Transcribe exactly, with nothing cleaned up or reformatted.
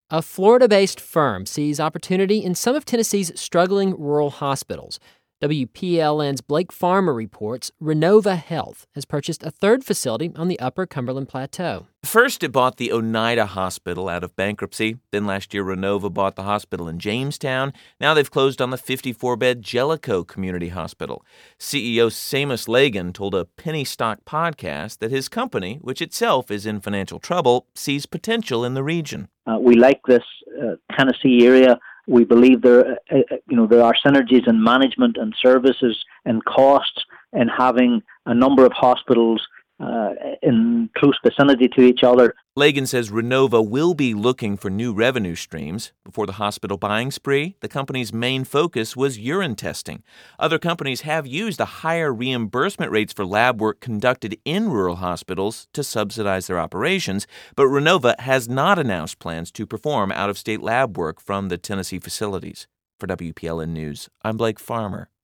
A Florida-based firm sees opportunity in some of Tennessee's struggling rural hospitals. W P L N's Blake Farmer reports Renova Health has purchased a third facility on the Upper Cumberland Plateau. First, it bought the Oneida Hospital out of bankruptcy. Then last year, Renova bought the hospital in Jamestown. Now they've closed on the fifty-four bed Jellicoe Community Hospital. C E O Seamus Lagan told a Penny Stock podcast that his company, which itself is in financial trouble, sees potential in the region. Uh, we like this uh, Tennessee area. We believe there, uh, you know, there are synergies in management and services and costs in having a number of hospitals uh, in close vicinity to each other. Lagan says Renova will be looking for new revenue streams. Before the hospital buying spree, the company's main focus was urine testing. Other companies have used the higher reimbursement rates for lab work conducted in rural hospitals to subsidize their operations, but Renova has not announced plans to perform out-of-state lab work from the Tennessee facilities. For W P L N News, I'm Blake Farmer.